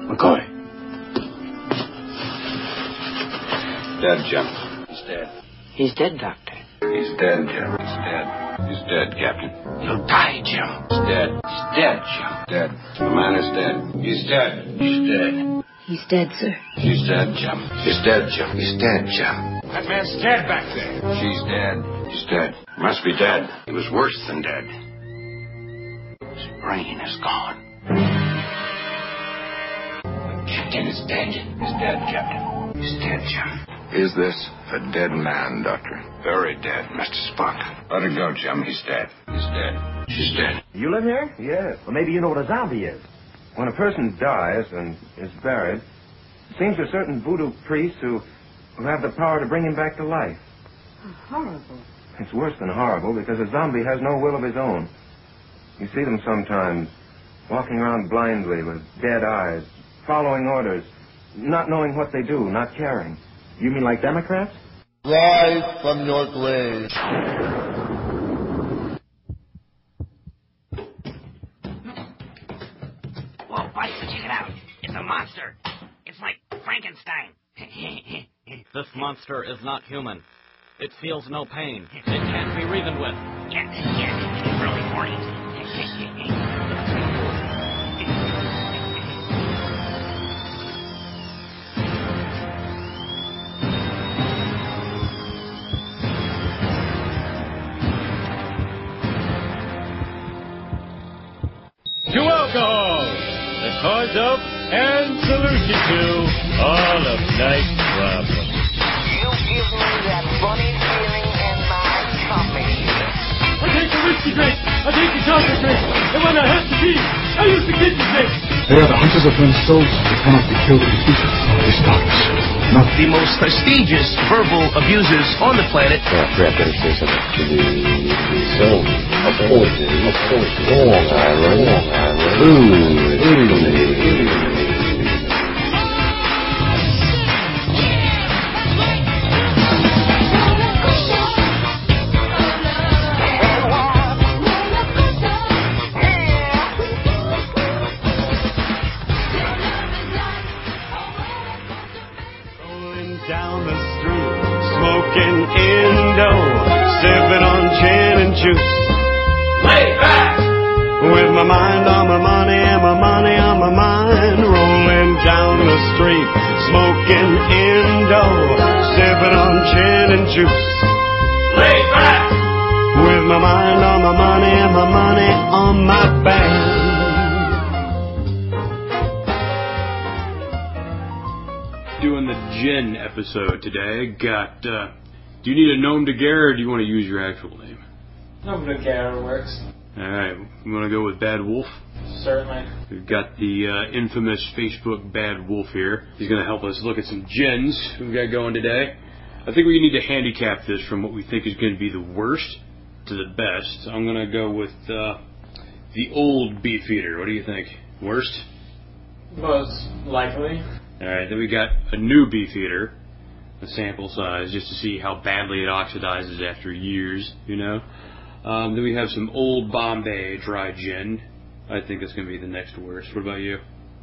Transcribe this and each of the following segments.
McCoy. Dead, Jim. He's dead. He's dead, Doctor. He's dead, Jim. He's dead. He's dead, Captain. He'll die, Jim. He's dead. He's dead, Jim. Dead. The man is dead. He's dead. He's dead. He's dead, sir. She's dead, Jim. He's dead, Jim. He's dead, Jim. That man's dead back there. She's dead. He's dead. He must be dead. He was worse than dead. His brain is gone. The captain is dead. He's dead, Captain. He's dead, Jim. Is this a dead man, Doctor? Very dead, Mr. Spock. Let her go, Jim. He's dead. He's dead. She's dead. You live here? Yes. Well, maybe you know what a zombie is. When a person dies and is buried, it seems there are certain voodoo priests who have the power to bring him back to life. Oh, horrible. It's worse than horrible because a zombie has no will of his own. You see them sometimes walking around blindly with dead eyes, following orders, not knowing what they do, not caring. You mean like Democrats? Rise from your grave. Whoa, buddy, check it out. It's a monster. It's like Frankenstein. This monster is not human. It feels no pain. It can't be reasoned with. Yeah, it's really horny. To alcohol, the cause of and solution to all of life's problems. You give me that funny feeling in my tummy. I take the whiskey drink, I take the chocolate drink, and when I have to pee, I use the kidney drink. They are the hunters of men's souls. They cannot be killed or defeated. This darkness. Not the most prestigious verbal abusers on the planet. Perhaps better say something to the soul. Of course. Long Island. Down the street, smoking Indo, sipping on gin and juice. Lay back! With my mind on my money and my money on my mind. Rolling down the street, smoking Indo, sipping on gin and juice. Lay back! With my mind on my money and my money on my band. Doing the gin episode today. Got, do you need a nom de guerre or do you want to use your actual name? Nom de guerre works. Alright, we want to go with Bad Wolf? Certainly. We've got the infamous Facebook Bad Wolf here. He's going to help us look at some gins we've got going today. I think we need to handicap this from what we think is going to be the worst to the best. I'm going to go with the old Beefeater. What do you think? Worst? Most likely. Alright, then we got a new Beefeater, a sample size, just to see how badly it oxidizes after years, you know. Then we have some old Bombay dry gin. I think that's going to be the next worst. What about you?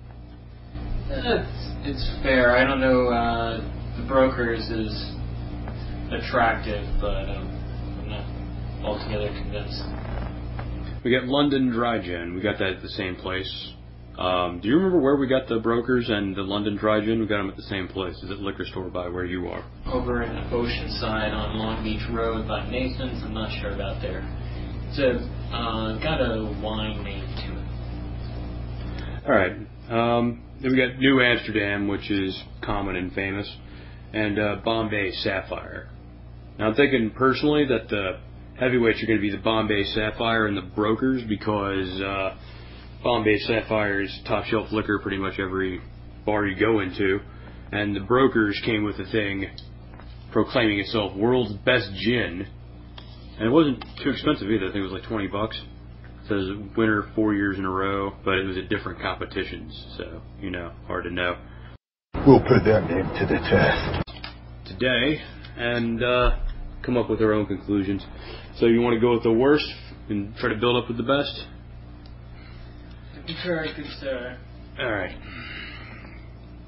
It's fair. I don't know, the Brokers is attractive, but I'm not altogether convinced. We got London dry gin. We got that at the same place. Do you remember where we got the Brokers and the London dry gin? We got them at the same place. Is it liquor store by where you are? Over in Oceanside on Long Beach Road by Nathan's. I'm not sure about there. It's got a wine name to it. Alright. Then we got New Amsterdam, which is common and famous, and Bombay Sapphire. Now I'm thinking personally that the heavyweights are going to be the Bombay Sapphire and the Brokers because Bombay Sapphire is top shelf liquor pretty much every bar you go into, and the Brokers came with a thing proclaiming itself world's best gin, and it wasn't too expensive either. I think it was like $20. It says winner 4 years in a row, but it was at different competitions, so you know, hard to know. We'll put that name to the test today and come up with our own conclusions. So you want to go with the worst and try to build up with the best? Sure, good sir. Alright.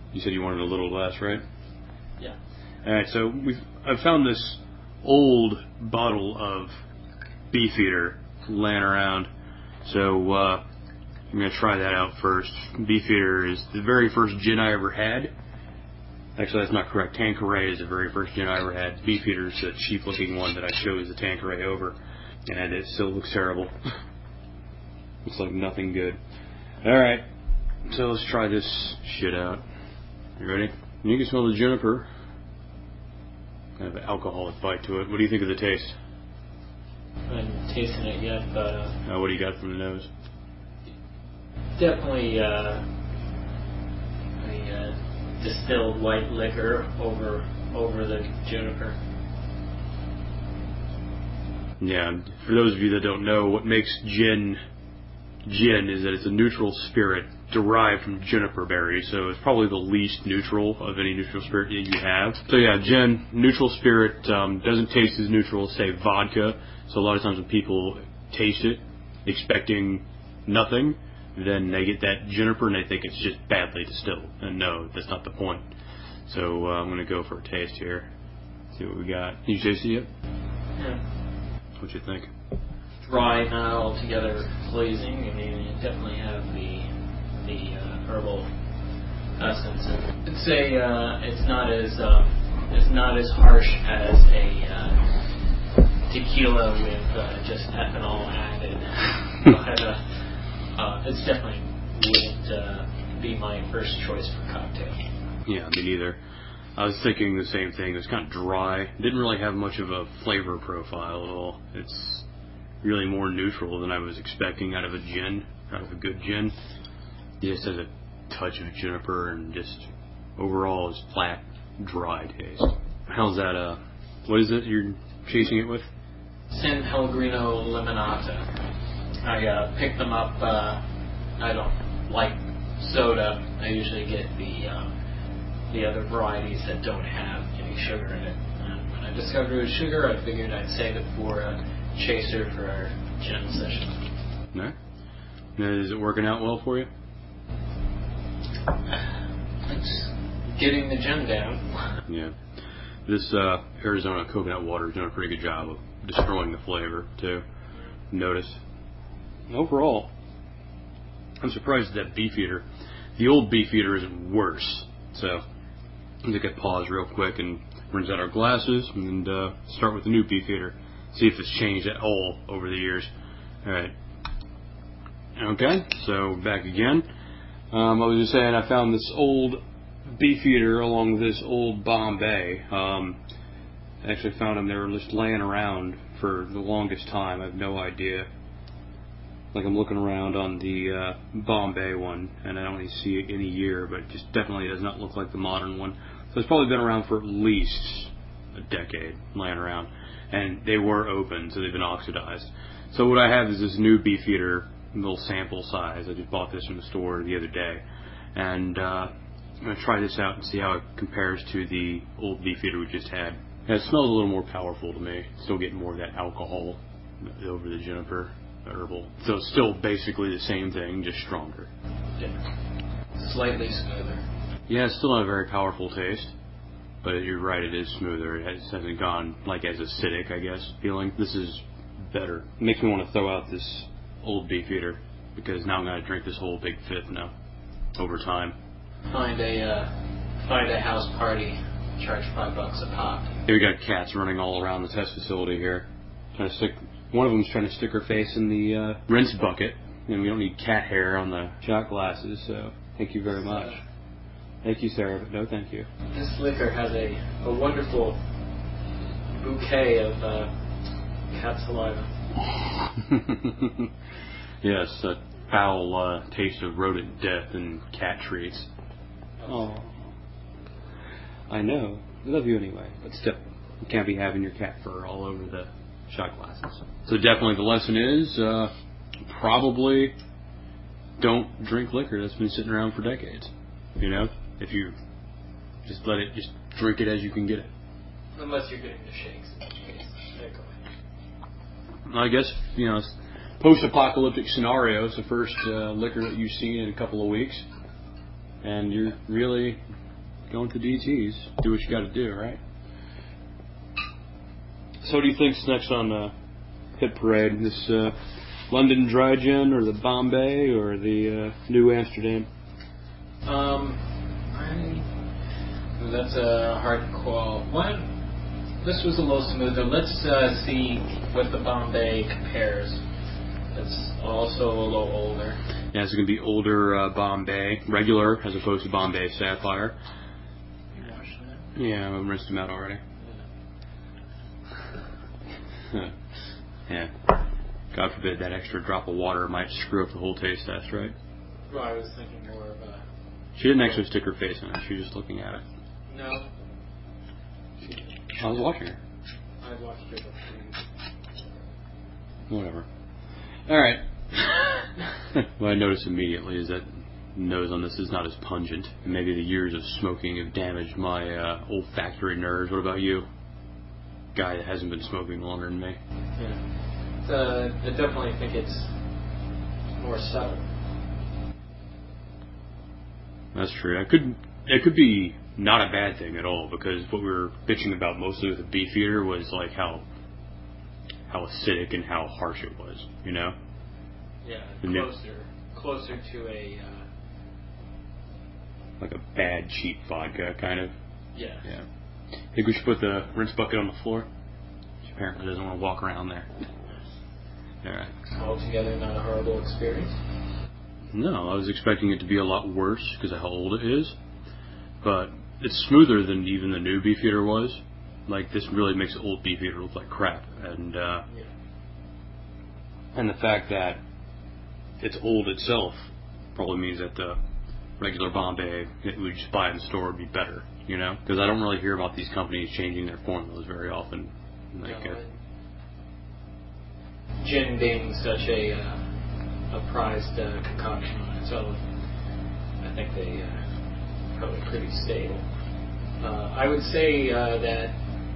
You said you wanted a little less, right? Yeah. All right, so I've found this old bottle of Beefeater laying around, so I'm going to try that out first. Beefeater is the very first gin I ever had. Actually, that's not correct. Tanqueray is the very first gin I ever had. Beefeater is the cheap-looking one that I chose the Tanqueray over, and it still looks terrible. Looks like nothing good. All right, so let's try this shit out. You ready? You can smell the juniper. Kind of an alcoholic bite to it. What do you think of the taste? I haven't tasted it yet, but... what do you got from the nose? Definitely a distilled white liquor over the juniper. Yeah, for those of you that don't know, what makes gin is that it's a neutral spirit derived from juniper berries, so it's probably the least neutral of any neutral spirit that you have. So yeah, gin, neutral spirit, doesn't taste as neutral as, say, vodka. So a lot of times when people taste it expecting nothing, then they get that juniper and they think it's just badly distilled. And no, that's not the point. So I'm going to go for a taste here. See what we got. Can you taste it yet? Yeah. What you think? Dry, not altogether pleasing. I mean, you definitely have the herbal essence. It's not as harsh as a tequila with just ethanol added. But it's definitely wouldn't be my first choice for cocktail. Yeah, me neither. I was thinking the same thing. It was kind of dry. Didn't really have much of a flavor profile at all. It's really more neutral than I was expecting out of a gin, out of a good gin. It just has a touch of juniper and just overall is flat, dry taste. How's that, what is it you're chasing it with? San Pellegrino Limonata. I picked them up, I don't like soda. I usually get the other varieties that don't have any sugar in it. And when I discovered it was sugar, I figured I'd save it for a chaser for our gin session. No? Now, is it working out well for you? It's getting the gin down. Yeah. This Arizona coconut water is doing a pretty good job of destroying the flavor, too. Notice. Overall, I'm surprised at that Beefeater. The old Beefeater isn't worse. So, I could pause real quick and rinse out our glasses and start with the new Beefeater. See if it's changed at all over the years. Alright. Okay, so back again. I was just saying I found this old Beefeater along with this old Bombay. I actually found them, they were just laying around for the longest time. I have no idea. Like I'm looking around on the Bombay one, and I don't really see any year, but it just definitely does not look like the modern one. So it's probably been around for at least a decade, laying around. And they were open, so they've been oxidized. So what I have is this new Beefeater, little sample size. I just bought this from the store the other day. And I'm going to try this out and see how it compares to the old Beefeater we just had. And it smells a little more powerful to me. Still getting more of that alcohol over the juniper, the herbal. So it's still basically the same thing, just stronger. Yeah. Slightly smoother. Yeah, it's still not a very powerful taste. But you're right, it is smoother. It hasn't gone like as acidic, I guess, feeling. This is better. It makes me want to throw out this old Beefeater because now I'm going to drink this whole big fifth now over time. Find a house party, charge $5 a pop. Here we got cats running all around the test facility here. One of them's trying to stick her face in the rinse bucket, and we don't need cat hair on the shot glasses, so thank you very much. Thank you, Sarah, but no thank you. This liquor has a wonderful bouquet of cat saliva. Yes, a foul taste of rodent death and cat treats. Oh, I know. I love you anyway, but still, you can't be having your cat fur all over the shot glasses. So definitely the lesson is probably don't drink liquor that's been sitting around for decades. You know? If you just let it, just drink it as you can get it. Unless you're getting the shakes, in which case, go ahead. I guess, you know, post-apocalyptic scenario, it's the first liquor that you've seen in a couple of weeks. And you're really going to DT's. Do what you got to do, right? So what do you think's next on Hit Parade? This London Dry Gin, or the Bombay, or the New Amsterdam? That's a hard call. This was a little smoother. Let's see what the Bombay compares. It's also a little older. Yeah, it's going to be older Bombay, regular, as opposed to Bombay Sapphire. You washed that? Yeah, I rinsed them out already. Yeah. God forbid that extra drop of water might screw up the whole taste test, right? Well, I was thinking more of a... She didn't actually stick her face in it. She was just looking at it. No. I was watching her. I watched her. Whatever. Alright. What I noticed immediately is that nose on this is not as pungent. And maybe the years of smoking have damaged my olfactory nerves. What about you? Guy that hasn't been smoking longer than me. Yeah. I definitely think it's more subtle. That's true. It could be not a bad thing at all, because what we were bitching about mostly with the Beefeater was like how acidic and how harsh it was, you know? Yeah, closer to a like a bad cheap vodka kind of. Yeah. Yeah. Think we should put the rinse bucket on the floor? She apparently doesn't want to walk around there. Alright. Altogether not a horrible experience. No, I was expecting it to be a lot worse because of how old it is. But it's smoother than even the new Beefeater was. Like, this really makes the old Beefeater look like crap. And the fact that it's old itself probably means that the regular Bombay that we just buy in the store would be better, you know? Because I don't really hear about these companies changing their formulas very often. Like, gin being such a prized concoction on its own, I think they probably pretty stable. I would say that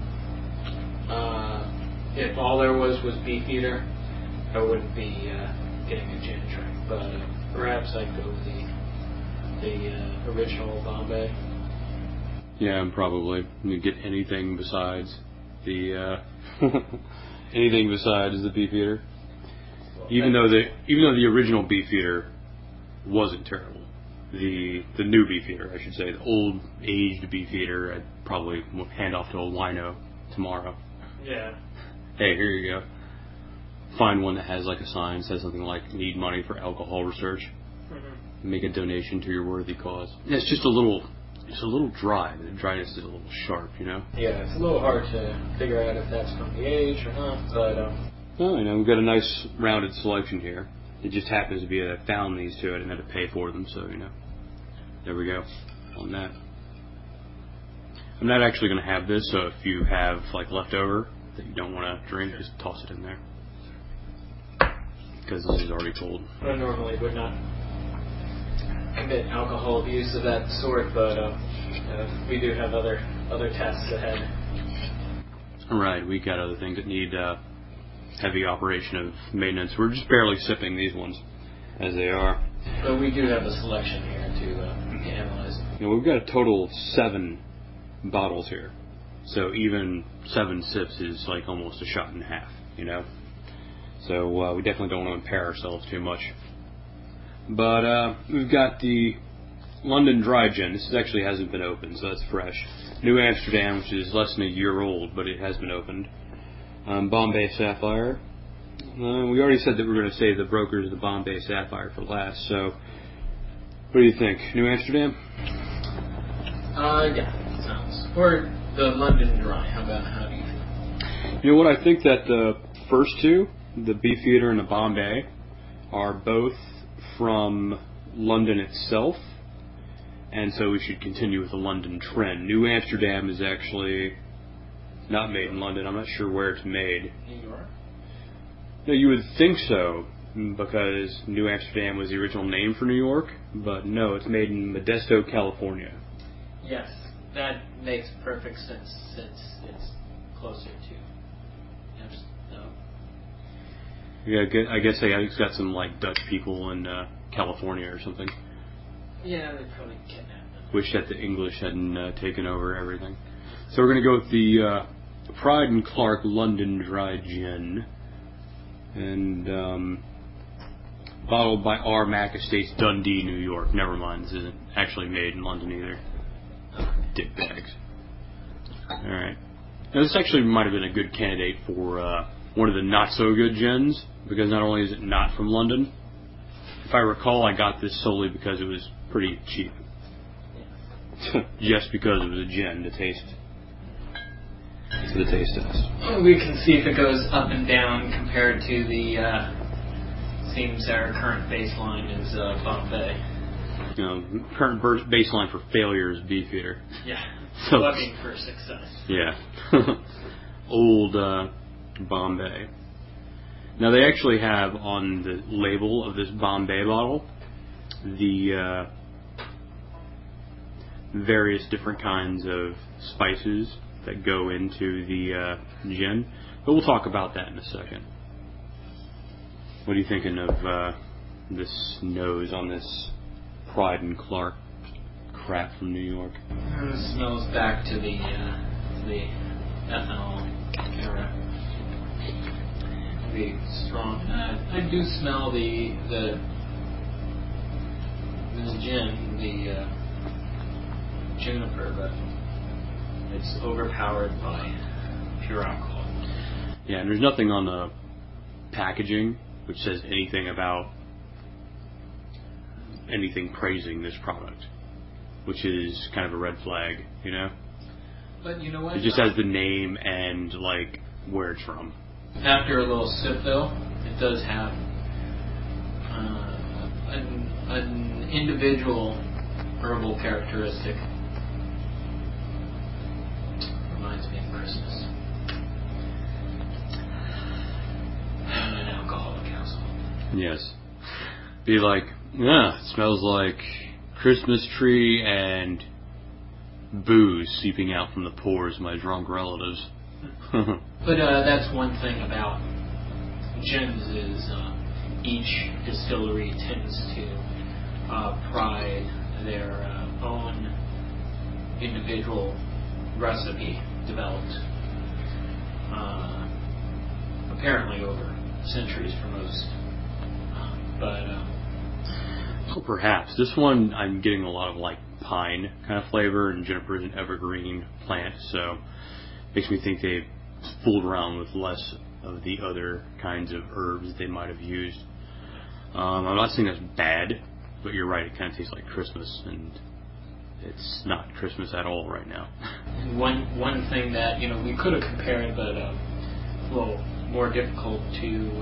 if all there was Beefeater, I wouldn't be getting a gin drink, but perhaps I'd go with the original Bombay. Yeah, probably. You get anything besides the Beefeater. Even though the original Beefeater wasn't terrible, the new Beefeater, I should say, the old aged Beefeater, I'd probably hand off to a wino tomorrow. Yeah. Hey, here you go. Find one that has like a sign that says something like "Need money for alcohol research." Mm-hmm. Make a donation to your worthy cause. Yeah, it's just a little dry. The dryness is a little sharp, you know. Yeah, it's a little hard to figure out if that's from the age or not, but well, you know, we've got a nice rounded selection here. It just happens to be that I found these two. I didn't have to pay for them, so, you know. There we go on that. I'm not actually going to have this, so if you have, like, leftover that you don't want to drink, just toss it in there. Because this is already cold. I normally would not commit alcohol abuse of that sort, but we do have other tasks ahead. Right, we got other things that need heavy operation of maintenance. We're just barely sipping these ones as they are. But we do have a selection here to analyze. You know, we've got a total of 7 bottles here. So even 7 sips is like almost a shot and a half, you know? So we definitely don't want to impair ourselves too much. But we've got the London Dry Gin. This actually hasn't been opened, so that's fresh. New Amsterdam, which is less than a year old, but it has been opened. Bombay Sapphire. We already said that we were going to save the brokers of the Bombay Sapphire for last, so what do you think? New Amsterdam? Yeah, sounds. Or the London Dry. How do you feel? You know what? I think that the first two, the Beefeater and the Bombay, are both from London itself, and so we should continue with the London trend. New Amsterdam is actually not made in London. I'm not sure where it's made. New York? No, you would think so, because New Amsterdam was the original name for New York, but no, it's made in Modesto, California. Yes, that makes perfect sense since it's closer to. No. Yeah, I guess it's got some like Dutch people in California or something. Yeah, they probably kidnapped them. Wish that the English hadn't taken over everything. So we're going to go with the Pride and Clark London Dry Gin. And bottled by R. Mac Estates, Dundee, New York. Never mind, this isn't actually made in London either. Dickbags. Alright. Now this actually might have been a good candidate for one of the not-so-good gins, because not only is it not from London, if I recall, I got this solely because it was pretty cheap. Just because it was a gin to taste. To the taste test. We can see if it goes up and down compared to the, seems our current baseline is Bombay. You know, current baseline for failure is Beefeater. Yeah, so, looking for success. Yeah. Old Bombay. Now they actually have on the label of this Bombay bottle the various different kinds of spices that go into the gin, but we'll talk about that in a second. What are you thinking of this nose on this Pride and Clark crap from New York? It smells back to the ethanol era. Pretty strong. I do smell the gin, the juniper, but it's overpowered by pure alcohol. Yeah, and there's nothing on the packaging which says anything about anything praising this product, which is kind of a red flag, you know? But you know what? It just has the name and, like, where it's from. After a little sip, though, it does have an individual herbal characteristic. Reminds me of Christmas. And an alcoholic household. Yes. Be like, yeah, it smells like Christmas tree and booze seeping out from the pores of my drunk relatives. But that's one thing about gins is each distillery tends to pride their own individual recipe developed apparently over centuries for most. Oh, perhaps. This one I'm getting a lot of like pine kind of flavor, and juniper is an evergreen plant, so makes me think they've fooled around with less of the other kinds of herbs they might have used. I'm not saying that's bad, but you're right, it kind of tastes like Christmas, and it's not Christmas at all right now. One thing that, you know, we could have compared, but a little more difficult to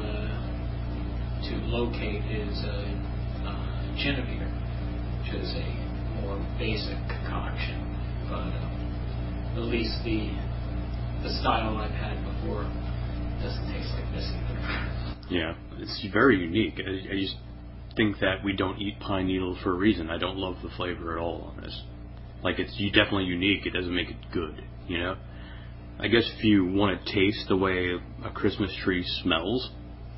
locate is Genevieve, which is a more basic concoction, but at least the style I've had before doesn't taste like this either. Yeah, it's very unique. I just think that we don't eat pine needles for a reason. I don't love the flavor at all on this. Like, it's definitely unique. It doesn't make it good, you know? I guess if you want to taste the way a Christmas tree smells,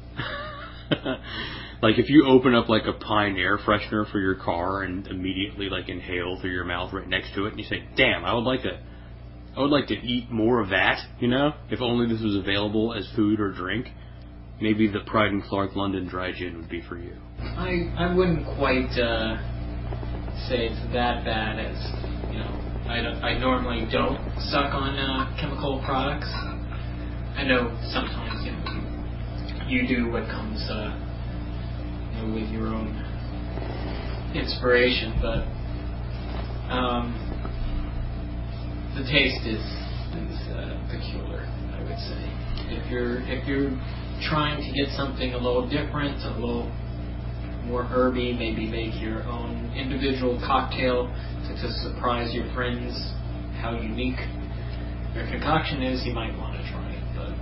like if you open up like a pine air freshener for your car and immediately like inhale through your mouth right next to it, and you say, damn, I would like to eat more of that, you know? If only this was available as food or drink, maybe the Pride and Clark London Dry Gin would be for you. I wouldn't quite say it's that bad as, you know, I normally don't suck on chemical products. I know sometimes, you know, you do what comes you know, with your own inspiration, but the taste is peculiar, I would say. If you're trying to get something a little different, a little more herby, maybe make your own individual cocktail to surprise your friends how unique your concoction is, you might want to try it. But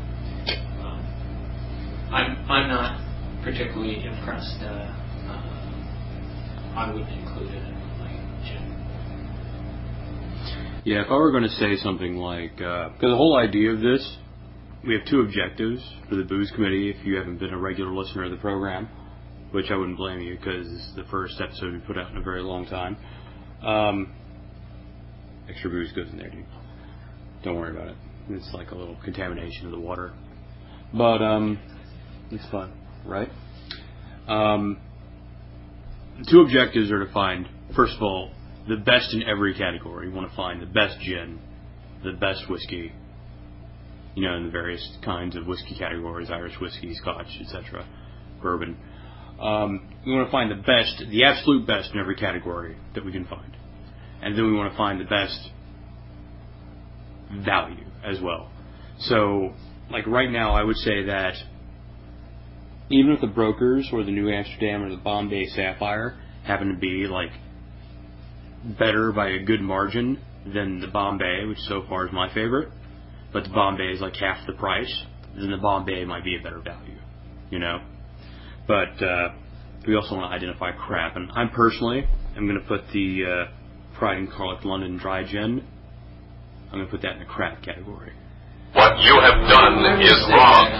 I'm not particularly impressed. I wouldn't include it in my gin. Yeah, if I were going to say something like, because the whole idea of this, we have two objectives for the Booze Committee. If you haven't been a regular listener of the program, which I wouldn't blame you because it's the first episode we put out in a very long time. extra booze goes in there, dude. Don't worry about it. It's like a little contamination of the water. But, it's fun, right? Two objectives are to find, first of all, the best in every category. You want to find the best gin, the best whiskey, you know, in the various kinds of whiskey categories, Irish whiskey, Scotch, etc., bourbon. We want to find the best, the absolute best in every category that we can find. And then we want to find the best value as well. So, like right now, I would say that even if the Brokers or the New Amsterdam or the Bombay Sapphire happen to be like better by a good margin than the Bombay, which so far is my favorite, but the Bombay is like half the price, then the Bombay might be a better value, you know? But we also want to identify crap, and I personally am going to put the Pride and Garlic London Dry Gin, I'm going to put that in the crap category. What you have done is wrong.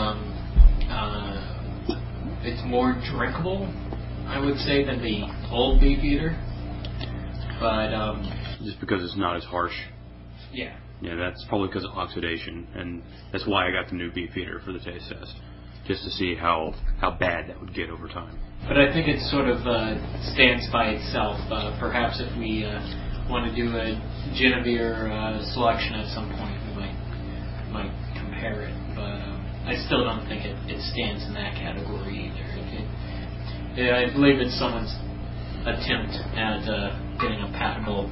It's more drinkable, I would say, than the old Beefeater. But just because it's not as harsh. Yeah. Yeah, that's probably because of oxidation, and that's why I got the new Beefeater for the taste test, just to see how bad that would get over time. But I think it sort of stands by itself. Perhaps if we want to do a Genevieve selection at some point, we might compare it. But I still don't think it stands in that category either. I believe it's someone's attempt at getting a patentable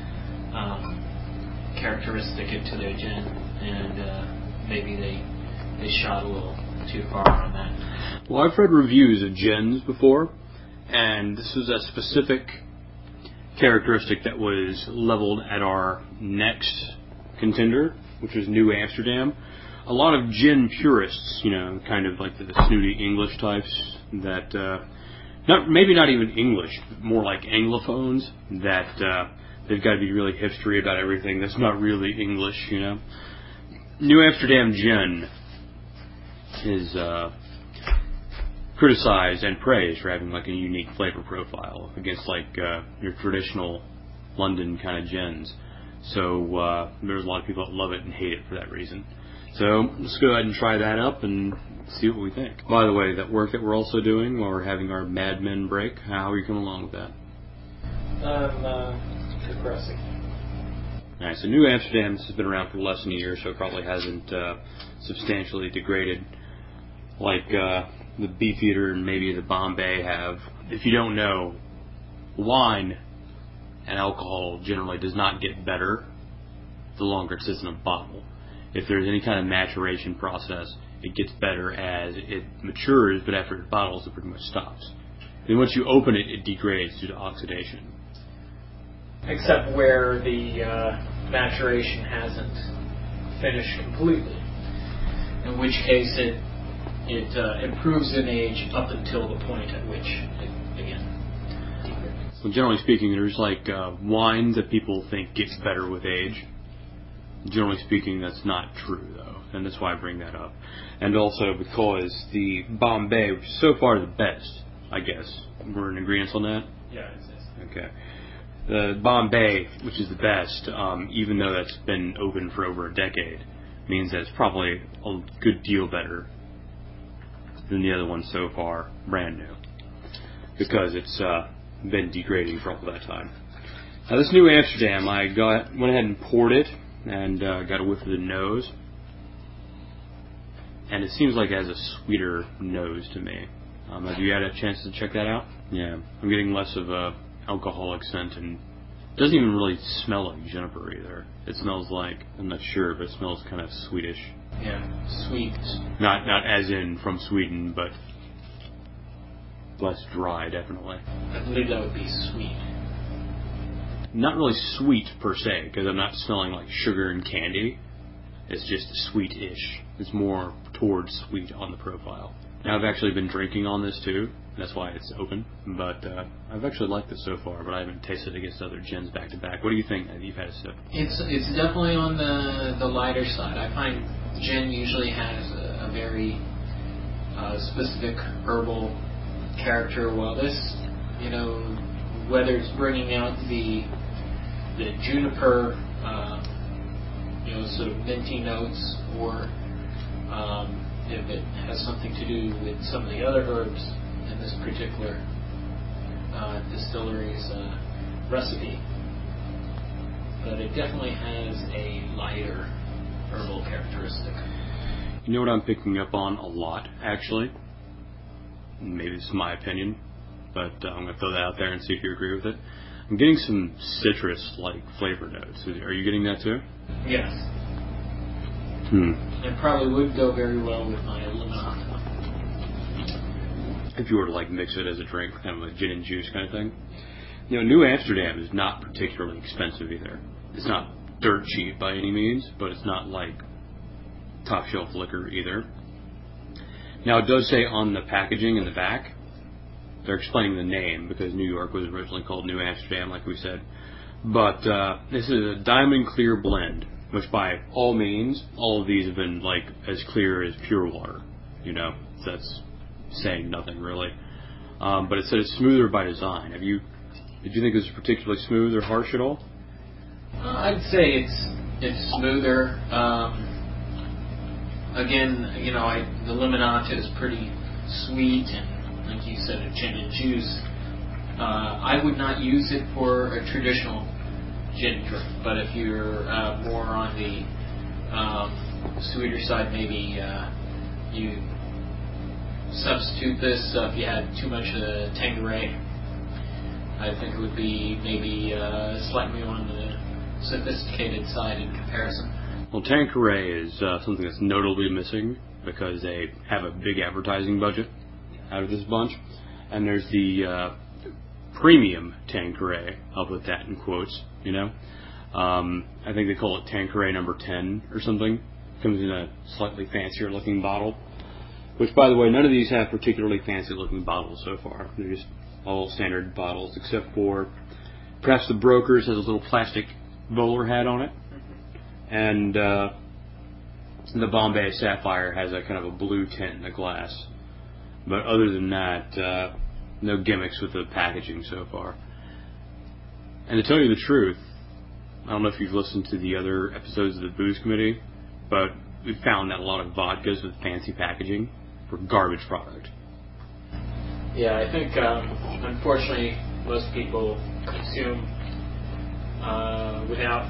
characteristic into their gin, and maybe they shot a little too far on that. Well, I've read reviews of gins before, and this was a specific characteristic that was leveled at our next contender, which was New Amsterdam. A lot of gin purists, you know, kind of like the snooty English types that, maybe not even English, but more like Anglophones, that they've got to be really hipstery about everything that's not really English, you know. New Amsterdam gin is criticized and praised for having like a unique flavor profile against like your traditional London kind of gins. So there's a lot of people that love it and hate it for that reason. So let's go ahead and try that up and see what we think. By the way, that work that we're also doing while we're having our Mad Men break, how are you coming along with that? Progressing. Alright, so New Amsterdam, this has been around for less than a year, so it probably hasn't substantially degraded like the Beefeater and maybe the Bombay have. If you don't know, wine and alcohol generally does not get better the longer it sits in a bottle. If there's any kind of maturation process, it gets better as it matures, but after it bottles, it pretty much stops. Then once you open it, it degrades due to oxidation. Except where the maturation hasn't finished completely, in which case it improves in age up until the point at which it again degrades. Well, generally speaking, there's like wine that people think gets better with age. Generally speaking, that's not true, though, and that's why I bring that up. And also because the Bombay, which is so far the best, I guess, we're in agreement on that? Yeah, it is. Okay. The Bombay, which is the best, even though that's been open for over a decade, means that it's probably a good deal better than the other one so far, brand new, because it's been degrading for all that time. Now, this New Amsterdam, I went ahead and poured it, and got a whiff of the nose, and it seems like it has a sweeter nose to me. Have you had a chance to check that out? Yeah, I'm getting less of a alcoholic scent, and it doesn't even really smell like juniper either. It smells like, I'm not sure, but it smells kind of Swedish. Yeah, sweet. Not as in from Sweden, but less dry, definitely. I believe that would be sweet. Not really sweet per se, because I'm not smelling like sugar and candy. It's just sweet-ish. It's more towards sweet on the profile. Now, I've actually been drinking on this too. That's why it's open. But I've actually liked it so far, but I haven't tasted it against other gins back to back. What do you think? You've had a sip. It's definitely on the lighter side. I find gin usually has a very specific herbal character, while this, you know, whether it's bringing out the juniper sort of minty notes, or if it has something to do with some of the other herbs in this particular distillery's recipe. But it definitely has a lighter herbal characteristic. You know what I'm picking up on a lot, actually? Maybe this is my opinion, but I'm going to throw that out there and see if you agree with it. I'm getting some citrus-like flavor notes. Are you getting that too? Yes. It probably would go very well with my limonata. If you were to like mix it as a drink, kind of like gin and juice kind of thing. New Amsterdam is not particularly expensive either. It's not dirt cheap by any means, but it's not like top shelf liquor either. Now it does say on the packaging in the back, they're explaining the name because New York was originally called New Amsterdam, like we said. But this is a diamond clear blend, which by all means, all of these have been like as clear as pure water. So that's saying nothing really. But it said it's smoother by design. Did you think it was particularly smooth or harsh at all? I'd say it's smoother. Again, the limonata is pretty sweet, and like you said, a gin and juice. I would not use it for a traditional gin drink, but if you're more on the sweeter side, maybe you substitute this if you had too much of the Tanqueray. I think it would be maybe slightly on the sophisticated side in comparison. Well, Tanqueray is something that's notably missing because they have a big advertising budget out of this bunch. And there's the premium Tanqueray, I'll put that in quotes, I think they call it Tanqueray number 10 or something. Comes in a slightly fancier looking bottle. Which, by the way, none of these have particularly fancy looking bottles so far. They're just all standard bottles, except for perhaps the Broker's has a little plastic bowler hat on it. And the Bombay Sapphire has a kind of a blue tint in the glass. But other than that, no gimmicks with the packaging so far. And to tell you the truth, I don't know if you've listened to the other episodes of the Booze Committee, but we've found that a lot of vodkas with fancy packaging are garbage product. Yeah, I think, unfortunately, most people consume without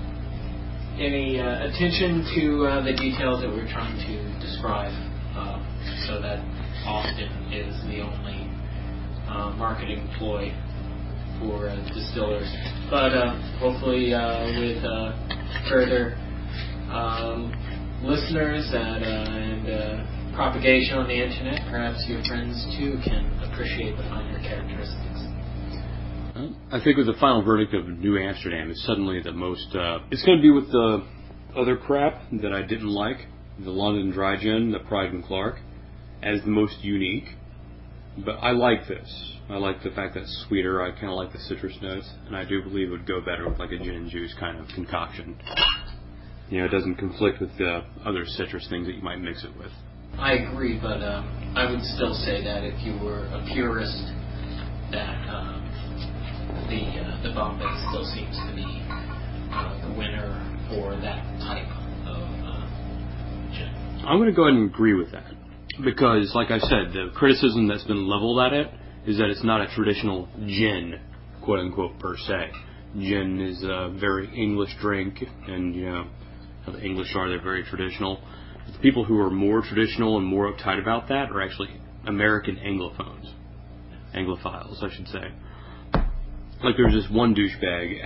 any attention to the details that we're trying to describe. So that often is the only marketing ploy for distillers. But hopefully with further listeners and propagation on the internet, perhaps your friends too can appreciate the finer characteristics. I think with the final verdict of New Amsterdam, it's suddenly the most... it's going to be with the other crap that I didn't like, the London Dry Gin, the Pride and Clark, as the most unique. But I like this. I like the fact that it's sweeter. I kind of like the citrus notes, and I do believe it would go better with like a gin and juice kind of concoction. It doesn't conflict with the other citrus things that you might mix it with. I agree, but I would still say that if you were a purist, that the Bombay still seems to be the winner for that type of gin. I'm going to go ahead and agree with that. Because, like I said, the criticism that's been leveled at it is that it's not a traditional gin, quote-unquote, per se. Gin is a very English drink, and, how the English are, they're very traditional. The people who are more traditional and more uptight about that are actually American Anglophones. Anglophiles, I should say. Like there was this one douchebag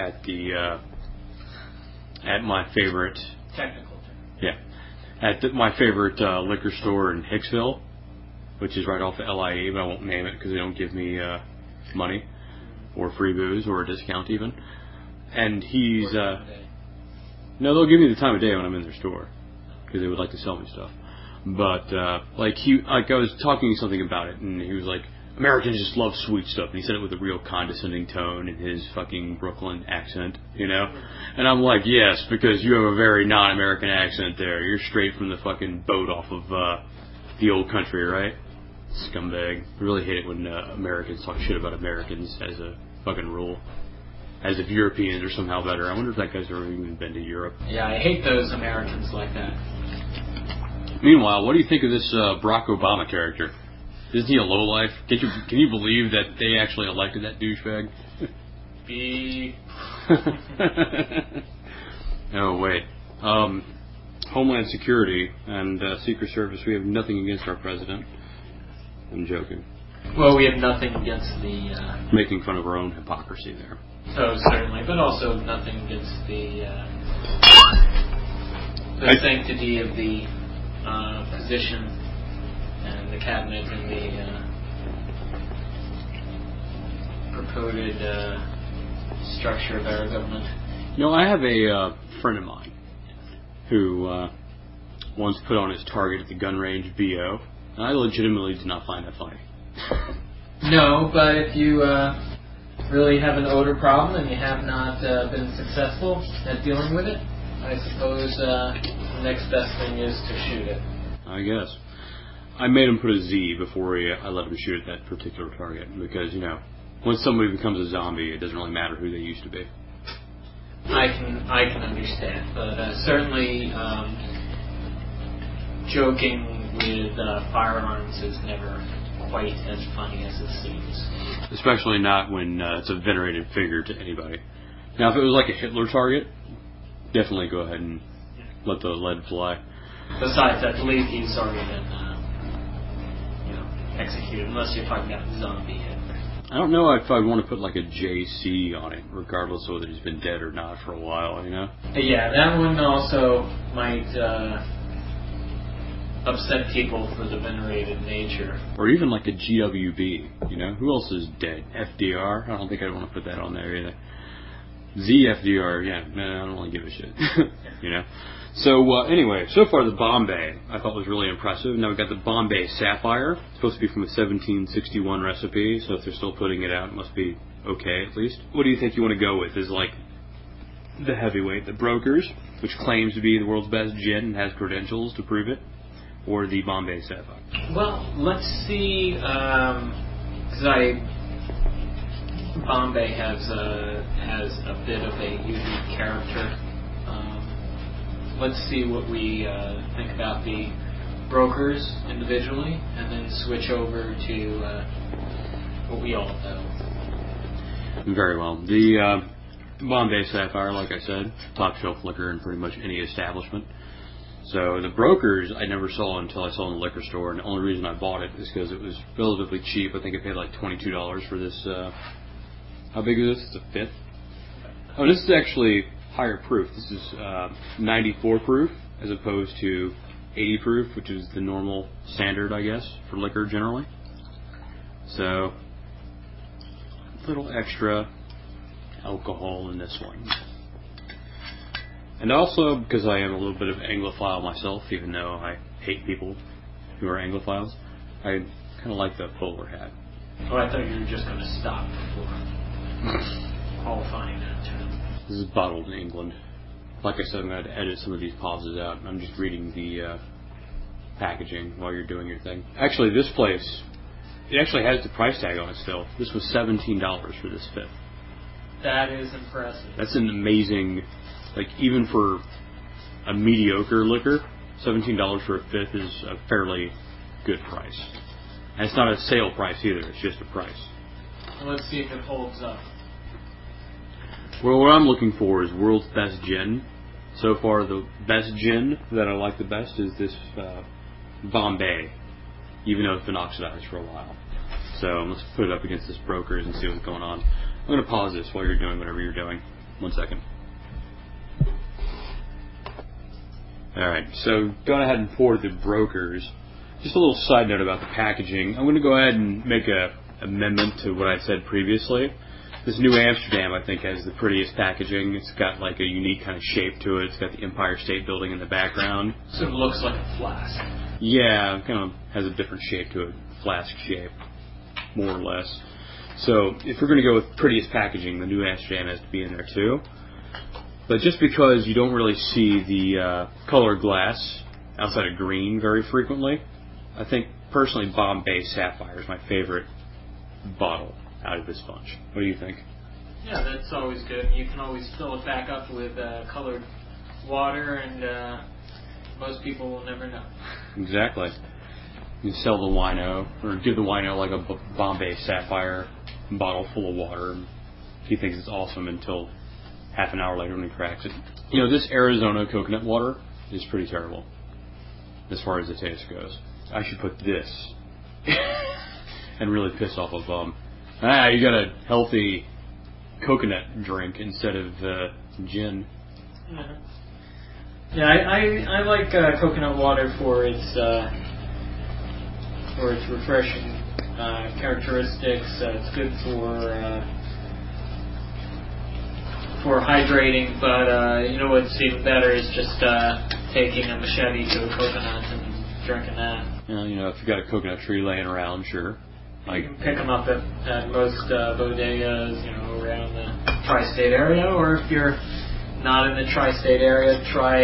at my favorite... Technical term. Yeah. At my favorite liquor store in Hicksville, which is right off the LIE, but I won't name it because they don't give me money or free booze or a discount even. And he's... no, they'll give me the time of day when I'm in their store because they would like to sell me stuff. But I was talking something about it, and he was like, Americans just love sweet stuff. And he said it with a real condescending tone in his fucking Brooklyn accent, And I'm like, yes, because you have a very non-American accent there. You're straight from the fucking boat off of the old country, right? Scumbag. I really hate it when Americans talk shit about Americans as a fucking rule. as if Europeans are somehow better. I wonder if that guy's ever even been to Europe. Yeah, I hate those Americans like that. Meanwhile, what do you think of this Barack Obama character? Isn't he a lowlife? Can you believe that they actually elected that douchebag? Oh, wait. Homeland Security and Secret Service, we have nothing against our president. I'm joking. Well, we have nothing against the... Making fun of our own hypocrisy there. Oh, certainly, but also nothing against the sanctity of the position and the cabinet and the purported structure of our government. You know, I have a friend of mine who once put on his target at the gun range BO, and I legitimately did not find that funny. No, but if you really have an odor problem and you have not been successful at dealing with it, I suppose the next best thing is to shoot it. I guess. I made him put a Z before I let him shoot at that particular target, because, you know, when somebody becomes a zombie, it doesn't really matter who they used to be. I can understand, but certainly joking with firearms is never quite as funny as it seems. Especially not when it's a venerated figure to anybody. Now, if it was like a Hitler target, definitely go ahead and let the lead fly. Besides, I believe he's already been, executed, unless you're talking about zombie Hitler. I don't know if I'd want to put like a JC on it, regardless of whether he's been dead or not for a while, you know? Yeah, that one also might upset people for the venerated nature. Or even like a GWB, you know? Who else is dead? FDR? I don't think I'd want to put that on there either. ZFDR, yeah, man, I don't really give a shit. You know? So, anyway, so far the Bombay I thought was really impressive. Now we've got the Bombay Sapphire. It's supposed to be from a 1761 recipe, so if they're still putting it out, it must be okay at least. What do you think you want to go with? Is like the heavyweight, the Brokers, which claims to be the world's best gin and has credentials to prove it, or the Bombay Sapphire? Well, let's see, because Bombay has a bit of a unique character. Let's see what we think about the Brokers individually, and then switch over to what we all know. Very well. The Bombay Sapphire, like I said, top shelf liquor in pretty much any establishment. So the Brokers I never saw until I saw in the liquor store, and the only reason I bought it is because it was relatively cheap. I think I paid like $22 for this. How big is this? It's a fifth. Oh, this is actually higher proof. This is 94 proof as opposed to 80 proof, which is the normal standard, I guess, for liquor generally. So, a little extra alcohol in this one. And also, because I am a little bit of Anglophile myself, even though I hate people who are Anglophiles, I kind of like the bowler hat. Oh, I thought you were just going to stop before qualifying that term. This is bottled in England. Like I said, I'm going to edit some of these pauses out. I'm just reading the packaging while you're doing your thing. Actually, this place, it actually has the price tag on it still. This was $17 for this fifth. That is impressive. That's an amazing, like, even for a mediocre liquor, $17 for a fifth is a fairly good price. And it's not a sale price either, it's just a price. Well, let's see if it holds up. Well, what I'm looking for is world's best gin. So far, the best gin that I like the best is this Bombay, even though it's been oxidized for a while. So let's put it up against this Brokers and see what's going on. I'm going to pause this while you're doing whatever you're doing. 1 second. Alright, so going ahead and pour the Brokers. Just a little side note about the packaging. I'm going to go ahead and make an amendment to what I said previously. This New Amsterdam, I think, has the prettiest packaging. It's got like a unique kind of shape to it. It's got the Empire State Building in the background. So it looks like a flask. Yeah, it kind of has a different shape to it. Flask shape, more or less. So if we're going to go with prettiest packaging, the New Amsterdam has to be in there too. But just because you don't really see the color glass outside of green very frequently, I think personally Bombay Sapphire is my favorite bottle out of this bunch. What do you think? Yeah, that's always good. You can always fill it back up with colored water, and most people will never know. Exactly. You sell the wino, or give the wino like a Bombay Sapphire bottle full of water. He thinks it's awesome until half an hour later when he cracks it. You know, this Arizona coconut water is pretty terrible as far as the taste goes. I should put this and really piss off a bum. You got a healthy coconut drink instead of gin. Yeah, I like coconut water for its refreshing characteristics. It's good for hydrating, but you know what's even better is just taking a machete to a coconut and drinking that. You know, if you've got a coconut tree laying around, sure. You can pick them up at most bodegas, you know, around the tri-state area, or if you're not in the tri-state area, try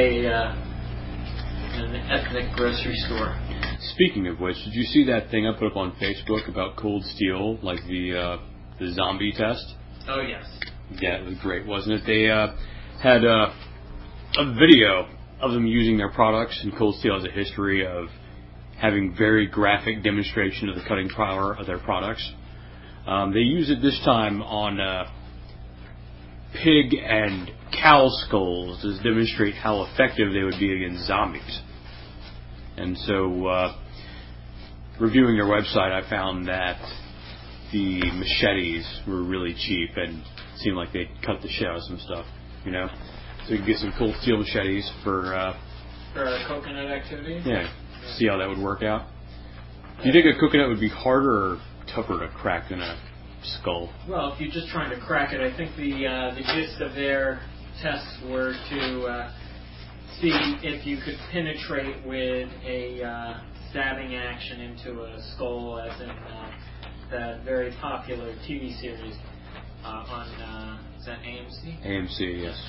an ethnic grocery store. Speaking of which, did you see that thing I put up on Facebook about Cold Steel, like the zombie test? Oh, yes. Yeah, it was great, wasn't it? They had a video of them using their products, and Cold Steel has a history of having very graphic demonstration of the cutting power of their products. They use it this time on pig and cow skulls to demonstrate how effective they would be against zombies. And so, reviewing their website, I found that the machetes were really cheap and seemed like they'd cut the shit out of some stuff, you know? So you can get some Cold Steel machetes for coconut activity? Yeah, see how that would work out. Do you think a coconut would be harder or tougher to crack than a skull? Well, if you're just trying to crack it, I think the gist of their tests were to see if you could penetrate with a stabbing action into a skull, as in that very popular TV series on, is that AMC? AMC, yes.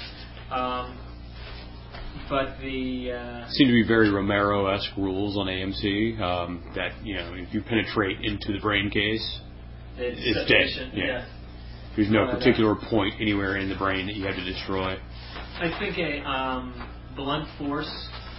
But the seem to be very Romero-esque rules on AMC that, you know, if you penetrate into the brain case, it's dead. Yeah. There's no particular point anywhere in the brain that you have to destroy. I think a blunt force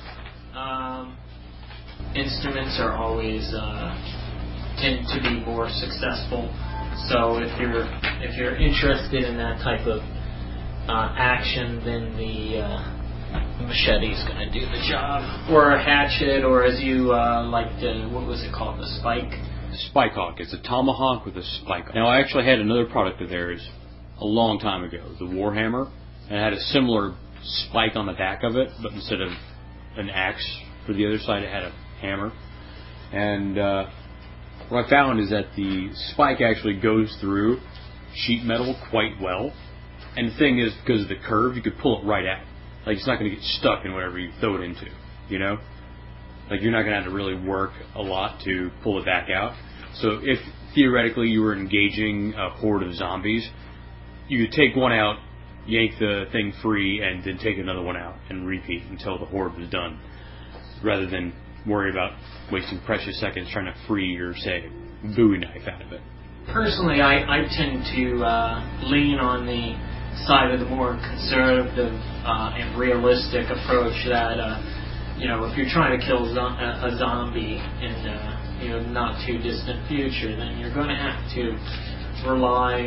instruments are always tend to be more successful. So if you're interested in that type of action, then the machete's going to do the job, or a hatchet, or as you liked, what was it called, the spike? Spike Hawk. It's a tomahawk with a spike. Now, I actually had another product of theirs a long time ago, the Warhammer, and it had a similar spike on the back of it, but instead of an axe for the other side, it had a hammer. And what I found is that the spike actually goes through sheet metal quite well. And the thing is, because of the curve, you could pull it right out. Like, it's not going to get stuck in whatever you throw it into, you know? Like, you're not going to have to really work a lot to pull it back out. So if, theoretically, you were engaging a horde of zombies, you could take one out, yank the thing free, and then take another one out and repeat until the horde was done, rather than worry about wasting precious seconds trying to free your, say, Bowie knife out of it. Personally, I tend to lean on the side of the more conservative and realistic approach that, you know, if you're trying to kill a zombie in you know, not too distant future, then you're going to have to rely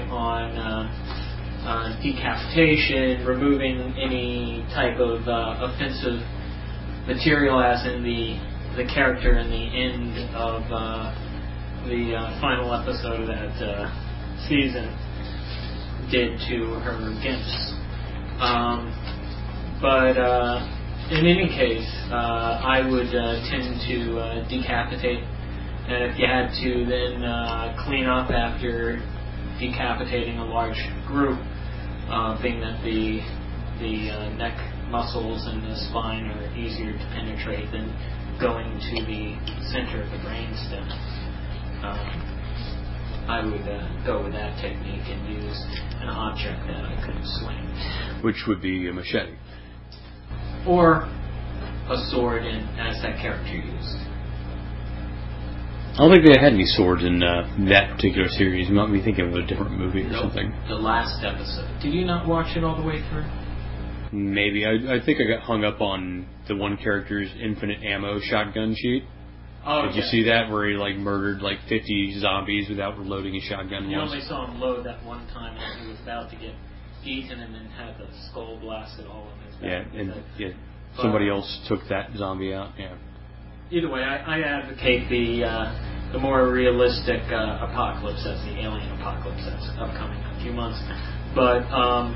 on decapitation, removing any type of offensive material, as in the character in the end of the final episode of that season did to her gimps. But in any case, I would tend to decapitate, and if you had to then clean up after decapitating a large group, being that the neck muscles and the spine are easier to penetrate than going to the center of the brainstem. I would go with that technique and use an object that I could swing. Which would be a machete. Or a sword, as that character used. I don't think they had any swords in that particular series. You might be thinking of a different movie or something. The last episode. Did you not watch it all the way through? Maybe. I think I got hung up on the one character's infinite ammo shotgun sheet. Oh, Did you see that, where he murdered 50 zombies without reloading his shotgun? You only saw him load that one time when he was about to get eaten and then had the skull blasted all in his back. Yeah, and somebody else took that zombie out. Yeah. Either way, I advocate the more realistic apocalypse as the alien apocalypse that's upcoming in a few months. But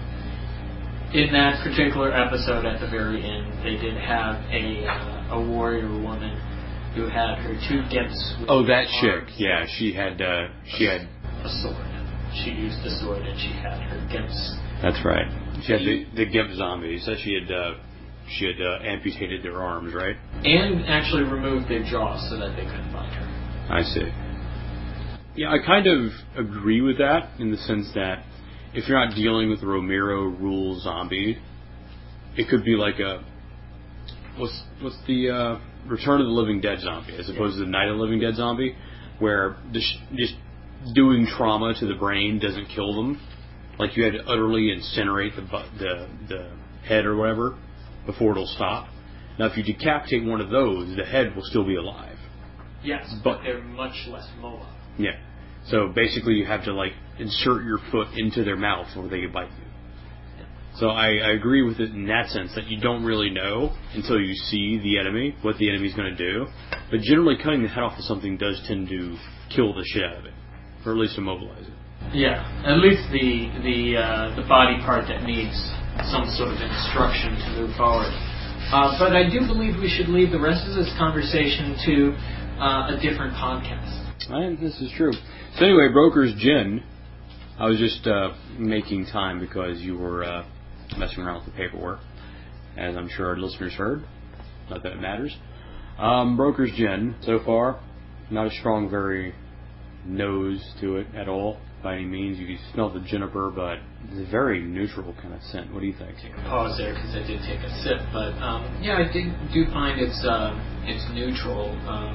in that particular episode, at the very end, they did have a warrior woman who had her 2 gimps. Oh, that chick. Yeah, she had a sword. She used the sword and she had her gimps. That's right. She had the gimp zombies that she had amputated their arms, right? And actually removed their jaws so that they couldn't bite her. I see. Yeah, I kind of agree with that in the sense that if you're not dealing with a Romero rule zombie, it could be like a what's the Return of the Living Dead zombie as opposed to the Night of the Living Dead zombie, where just doing trauma to the brain doesn't kill them. Like you had to utterly incinerate the head or whatever before it'll stop. Now, if you decapitate one of those, the head will still be alive. Yes, but they're much less mobile. Yeah. So basically, you have to insert your foot into their mouth before they can bite you. Yeah. So I agree with it in that sense that you don't really know until you see the enemy what the enemy's going to do. But generally, cutting the head off of something does tend to kill the shit out of it, or at least immobilize it. Yeah, at least the body part that needs some sort of instruction to move forward. But I do believe we should leave the rest of this conversation to a different podcast. This is true. So anyway, Broker's Gin, I was just making time because you were messing around with the paperwork, as I'm sure our listeners heard. Not that it matters. Broker's Gin, so far, not a strong, very nose to it at all. By any means, you can smell the juniper, but it's a very neutral kind of scent. What do you think? Take a pause there because I did take a sip, but yeah, I do find it's neutral,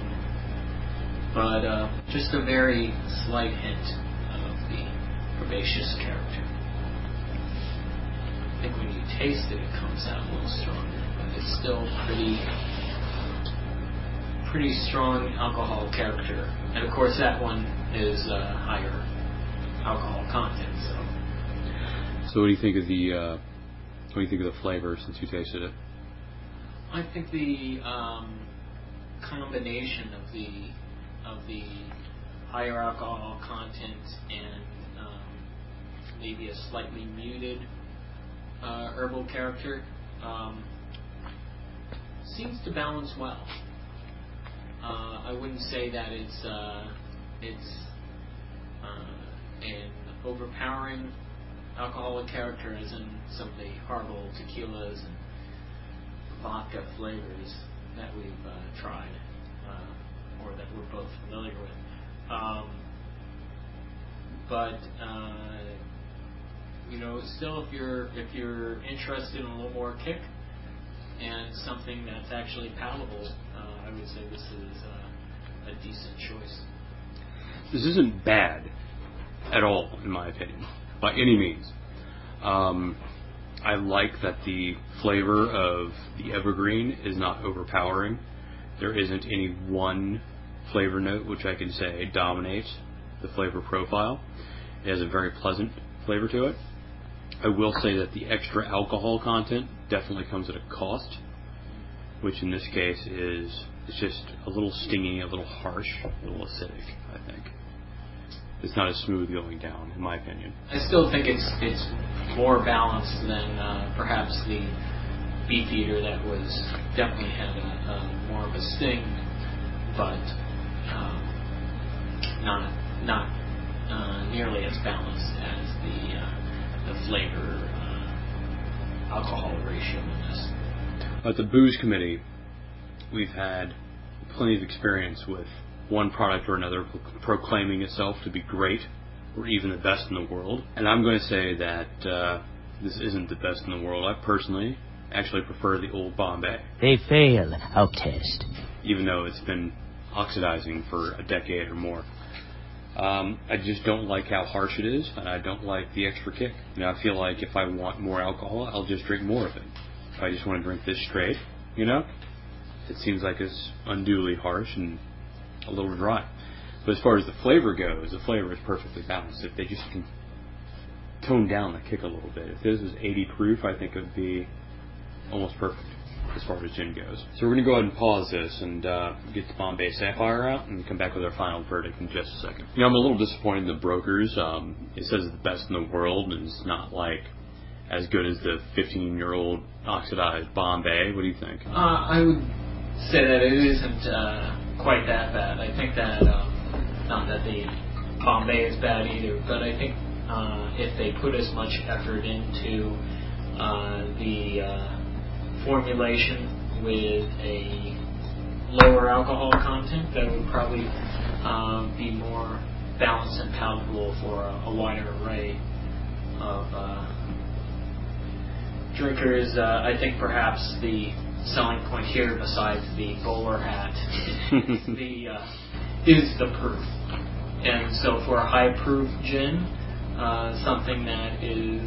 but just a very slight hint of the herbaceous character. I think when you taste it, it comes out a little stronger, but it's still pretty strong alcohol character, and of course that one is higher alcohol content. So what do you think of the flavor since you tasted it? I think the combination of the higher alcohol content and maybe a slightly muted herbal character seems to balance well. I wouldn't say that it's an overpowering alcoholic character as in some of the herbal tequilas and vodka flavors that we've tried or that we're both familiar with. But still, if you're interested in a little more kick and something that's actually palatable, I would say this is a decent choice. This isn't bad at all, in my opinion, by any means. I like that the flavor of the evergreen is not overpowering. There isn't any one flavor note which I can say dominates the flavor profile. It has a very pleasant flavor to it. I will say that the extra alcohol content definitely comes at a cost, which in this case is it's just a little stingy, a little harsh, a little acidic, I think. It's not as smooth going down, in my opinion. I still think it's more balanced than perhaps the Beefeater that was definitely had a more of a sting, but not nearly as balanced as the flavor alcohol ratio in this. At the Booze Committee, we've had plenty of experience with one product or another proclaiming itself to be great or even the best in the world. And I'm going to say that this isn't the best in the world. I personally actually prefer the Old Bombay. They fail our test. Even though it's been oxidizing for a decade or more. I just don't like how harsh it is, and I don't like the extra kick. I feel like if I want more alcohol, I'll just drink more of it. If I just want to drink this straight, it seems like it's unduly harsh and a little dry. But as far as the flavor goes, the flavor is perfectly balanced. If they just can tone down the kick a little bit. If this was 80 proof, I think it would be almost perfect as far as gin goes. So we're going to go ahead and pause this and get the Bombay Sapphire out and come back with our final verdict in just a second. I'm a little disappointed in the Brokers. It says it's the best in the world, and it's not like as good as the 15-year-old oxidized Bombay. What do you think? I would say that it isn't quite that bad. I think that, not that the Bombay is bad either, but I think if they put as much effort into the formulation with a lower alcohol content, that would probably be more balanced and palatable for a wider array of drinkers. I think perhaps the selling point here, besides the bowler hat, is the proof. And so for a high proof gin, something that is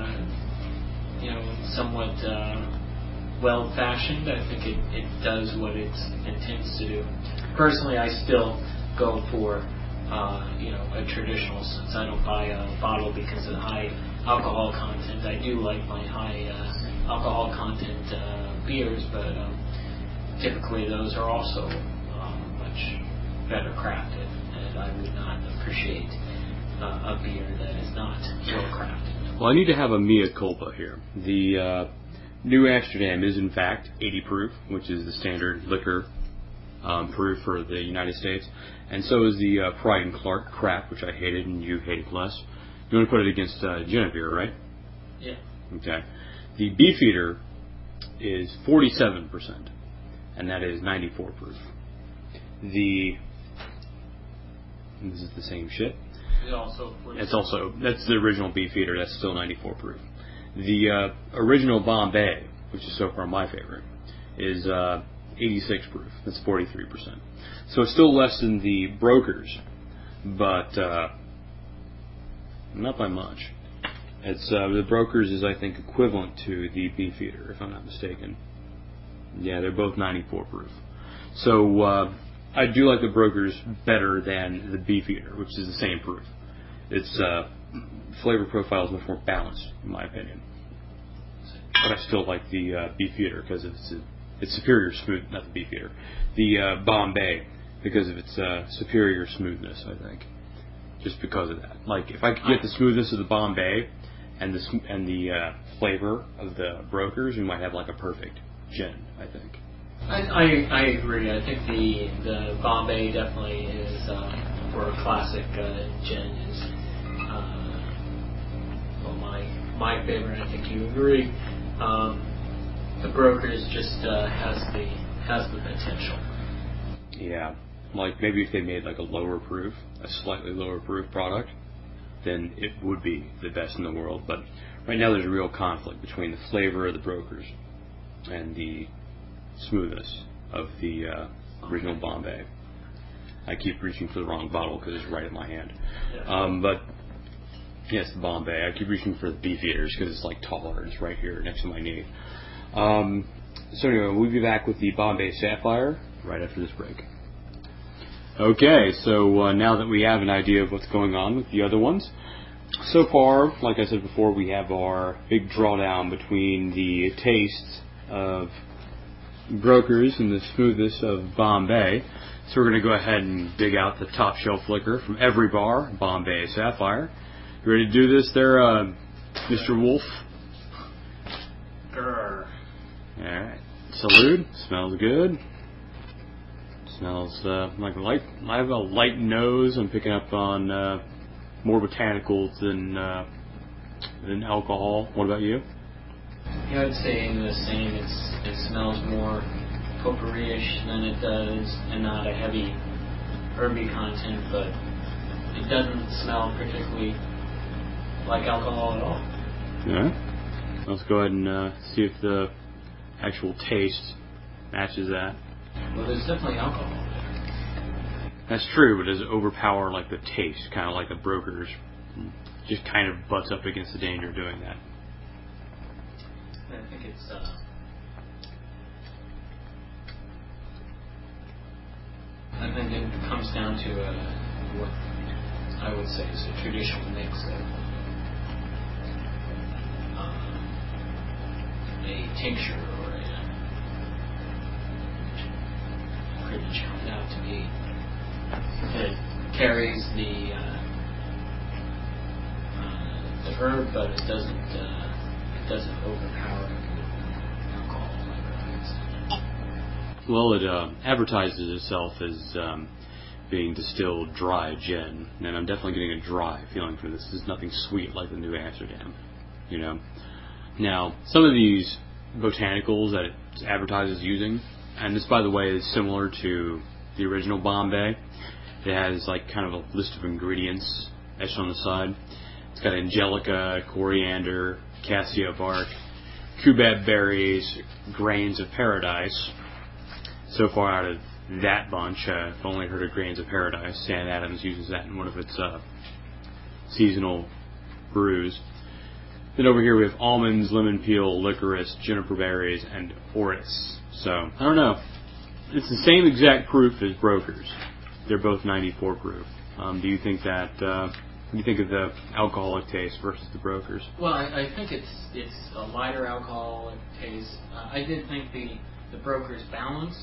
somewhat well-fashioned, I think it does what it intends to do. Personally, I still go for a traditional, since I don't buy a bottle because of the high alcohol content. I do like my high alcohol content beers, but typically those are also much better crafted, and I would not appreciate a beer that is not well crafted. Well, I need to have a mea culpa here. The New Amsterdam is in fact 80 proof, which is the standard liquor proof for the United States, and so is the Pride and Clark crap, which I hated and you hated less. You want to put it against Genevieve, right? Yeah. Okay. The Beefeater is 47%, and that is 94 proof. This is the same shit. That's the original Beefeater. That's still 94 proof. The original Bombay, which is so far my favorite, is 86 proof. That's 43%. So it's still less than the Brokers, but not by much. It's the Brokers is, I think, equivalent to the Beefeater, if I'm not mistaken. Yeah, they're both 94 proof. So I do like the Brokers better than the Beefeater, which is the same proof. Its flavor profile is much more balanced, in my opinion. But I still like the Beefeater because of its superior smooth. Not the Beefeater, the Bombay, because of its superior smoothness. I think, just because of that. Like if I could get the smoothness of the Bombay and the flavor of the Brokers, we might have like a perfect gin. I think. I agree. I think the Bombay definitely is for a classic gin is my favorite. I think you agree. The Brokers just has the potential. Yeah, like maybe if they made like a slightly lower proof product, then it would be the best in the world. But right now there's a real conflict between the flavor of the Brokers and the smoothness of the original Bombay. I keep reaching for the wrong bottle because it's right in my hand. Yeah. But yes, the Bombay. I keep reaching for the Beefeaters because it's like taller and it's right here next to my knee. So anyway, we'll be back with the Bombay Sapphire right after this break. Okay, so now that we have an idea of what's going on with the other ones, so far, like I said before, we have our big drawdown between the tastes of Brokers and the smoothness of Bombay. So we're going to go ahead and dig out the top shelf liquor from every bar, Bombay Sapphire. You ready to do this there, Mr. Wolf? Grr. Alright. Salute. Smells good. Smells like light. I have a light nose. I'm picking up on more botanicals than alcohol. What about you? Yeah, I'd say the same. It smells more potpourri-ish than it does, and not a heavy herby content, but it doesn't smell particularly like alcohol at all. Yeah. Let's go ahead and see if the actual taste matches that. Well, there's definitely alcohol there. That's true, but does it overpower like the taste, kind of like the Brokers? Just kind of butts up against the danger of doing that. I think it's I think it comes down to what I would say is a traditional mix of a tincture or a pretty turned out to be. It carries the herb, but it doesn't overpower alcohol. Well, it advertises itself as being distilled dry gin, and I'm definitely getting a dry feeling from this. This is nothing sweet like the New Amsterdam, you know. Now, some of these botanicals that it advertises using, and this, by the way, is similar to the original Bombay. It has like kind of a list of ingredients etched on the side. It's got angelica, coriander, cassia bark, cubeb berries, grains of paradise. So far out of that bunch, I've only heard of grains of paradise. Sam Adams uses that in one of its seasonal brews. Then over here we have almonds, lemon peel, licorice, juniper berries, and orris. So, I don't know. It's the same exact proof as Brokers. They're both 94 proof. Do you think that, what do you think of the alcoholic taste versus the Brokers? Well, I think it's a lighter alcoholic taste. I did think the Brokers balanced,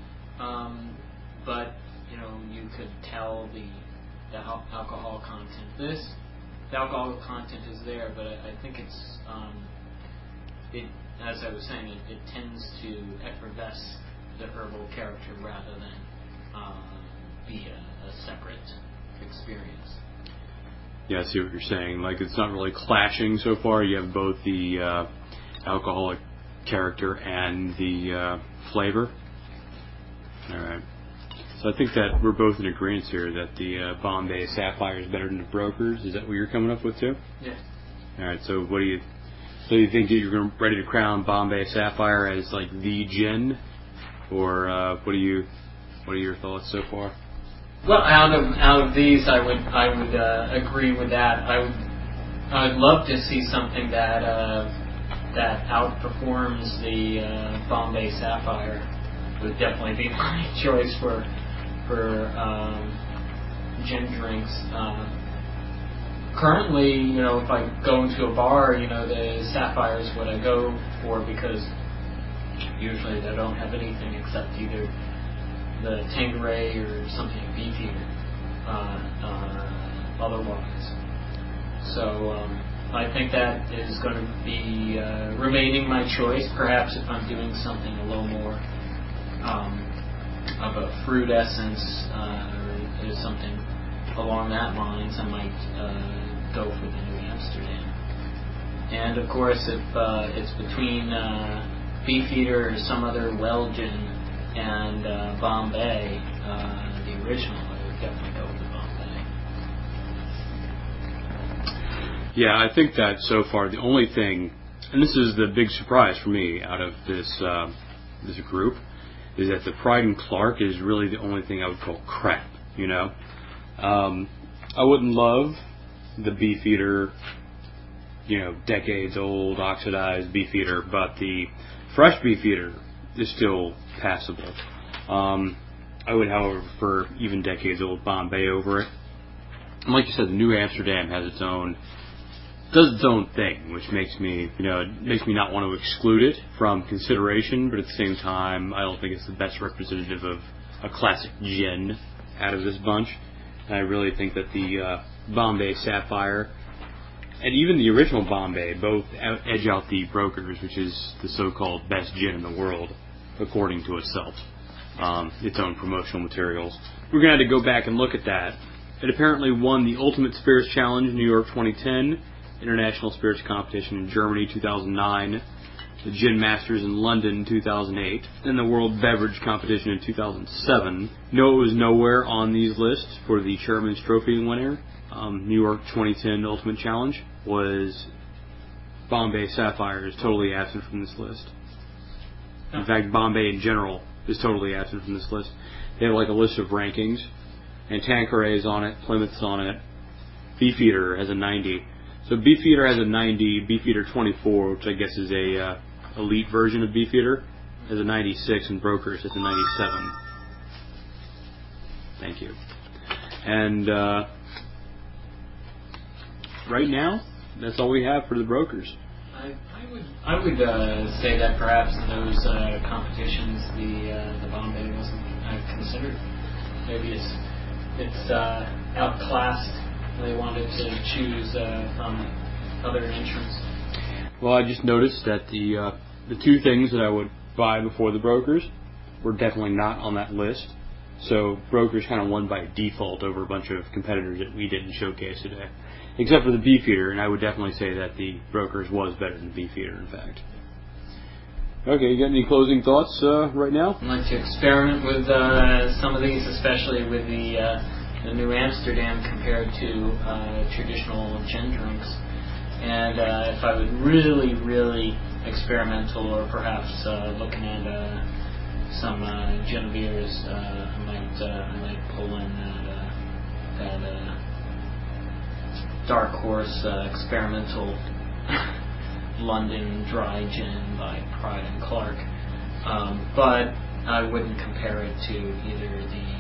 but, you know, you could tell the alcohol content. The alcohol content is there, but I think it's, as I was saying, it tends to effervesce the herbal character rather than be a separate experience. Yeah, I see what you're saying. Like, it's not really clashing so far. You have both the alcoholic character and the flavor. All right. So I think that we're both in agreement here that the Bombay Sapphire is better than the Brokers. Is that what you're coming up with too? Yeah. All right. So what do you? So you think that you're ready to crown Bombay Sapphire as like the gin, or what are your thoughts so far? Well, out of these, I would agree with that. I would love to see something that outperforms the Bombay Sapphire. Would definitely be my choice for gin drinks. Currently, you know, if I go into a bar, you know, the Sapphire is what I go for because usually they don't have anything except either the Tanqueray or something beefier otherwise. So I think that is going to be remaining my choice. Perhaps if I'm doing something a little more of a fruit essence or something along that lines, I might go for the New Amsterdam. And of course, if it's between Beefeater or some other well gin and Bombay, the original, I would definitely go with the Bombay. Yeah, I think that so far the only thing, and this is the big surprise for me out of this group, is that the Pride and Clark is really the only thing I would call crap, you know? I wouldn't love the Beefeater, you know, decades old, oxidized Beefeater, but the fresh Beefeater is still passable. I would, however, prefer even decades old Bombay over it. And like you said, the New Amsterdam has its own, does its own thing, which makes me, you know, it makes me not want to exclude it from consideration, but at the same time, I don't think it's the best representative of a classic gin out of this bunch. And I really think that the Bombay Sapphire and even the original Bombay both edge out the Brokers, which is the so-called best gin in the world, according to itself, its own promotional materials. We're going to have to go back and look at that. It apparently won the Ultimate Spirits Challenge in New York 2010, International Spirits Competition in Germany 2009, the Gin Masters in London 2008, and the World Beverage Competition in 2007. No, it was nowhere on these lists for the Chairman's Trophy winner. New York 2010 Ultimate Challenge was Bombay Sapphire is totally absent from this list. In fact, Bombay in general is totally absent from this list. They have like a list of rankings, and Tanqueray's on it, Plymouth's on it. Beefeater has a 90. So Beefeater has a 90, Beefeater 24, which I guess is a elite version of Beefeater, has a 96, and Brokers has a 97. Thank you. And right now, that's all we have for the Brokers. I would say that perhaps in those competitions, the Bombay wasn't considered. Maybe it's outclassed. They wanted to choose from other entrants. Well, I just noticed that the two things that I would buy before the Brokers were definitely not on that list. So Brokers kind of won by default over a bunch of competitors that we didn't showcase today. Except for the Beefeater, and I would definitely say that the Brokers was better than the Beefeater, in fact. Okay, you got any closing thoughts right now? I'd like to experiment with some of these, especially with the New Amsterdam compared to traditional gin drinks. And if I was really, really experimental, or perhaps looking at some gin beers, I might pull in that Dark Horse experimental London Dry Gin by Pride and Clark, but I wouldn't compare it to either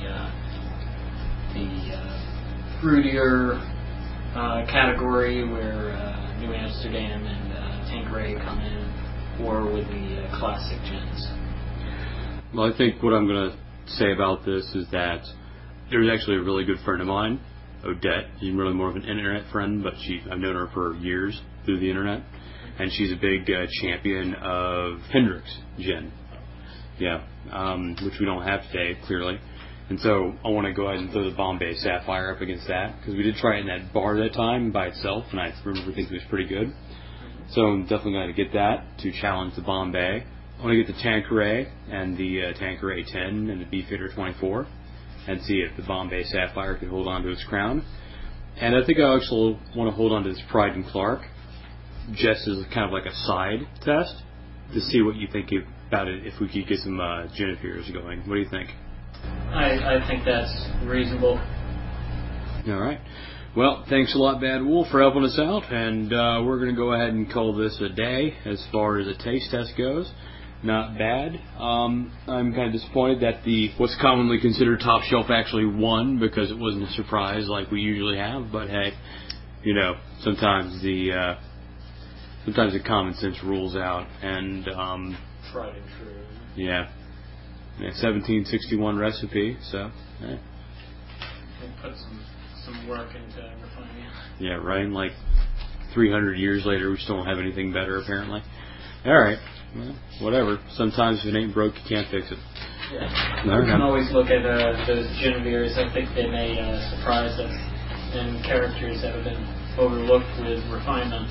the fruitier category where New Amsterdam and Tanqueray come in, or with the classic gins. Well, I think what I'm going to say about this is that there's actually a really good friend of mine, Odette. She's really more of an internet friend, but I've known her for years through the internet, and she's a big champion of Hendrick's gin. Yeah, which we don't have today, clearly. And so I want to go ahead and throw the Bombay Sapphire up against that, because we did try it in that bar that time by itself, and I remember thinking it was pretty good. So I'm definitely going to get that to challenge the Bombay. I want to get the Tanqueray and the Tanqueray 10 and the Beefeater 24. And see if the Bombay Sapphire can hold on to its crown. And I think I also want to hold on to this Pride and Clark, just as kind of like a side test, to see what you think about it if we could get some Ginnifiers going. What do you think? I think that's reasonable. All right. Well, thanks a lot, Bad Wolf, for helping us out. And we're going to go ahead and call this a day as far as a taste test goes. Not bad. I'm kind of disappointed that the what's commonly considered top shelf actually won, because it wasn't a surprise like we usually have. But hey, you know, sometimes the common sense rules out. And tried and true. Yeah, 1761 recipe. So they put some work into refining it. Yeah, right. Like 300 years later, we still don't have anything better apparently. All right. Well, whatever. Sometimes if it ain't broke, you can't fix it. Yeah. You can always look at those Ginnifiers. I think they may surprise us in characters that have been overlooked with refinement.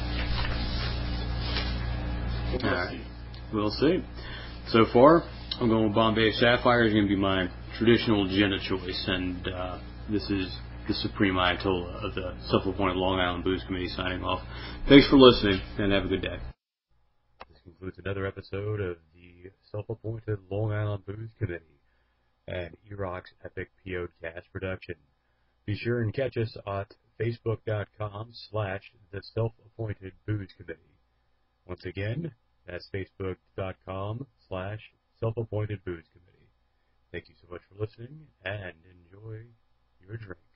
We'll see. So far, I'm going with Bombay Sapphire. Is going to be my traditional gin of choice, and this is the Supreme Ayatollah of the self-appointed Long Island Booze Committee signing off. Thanks for listening, and have a good day. Concludes another episode of the self-appointed Long Island Booze Committee and Erock's Epic Podcast production. Be sure and catch us at facebook.com/the self-appointed Booze Committee. Once again, that's facebook.com/self-appointed Booze Committee. Thank you so much for listening, and enjoy your drink.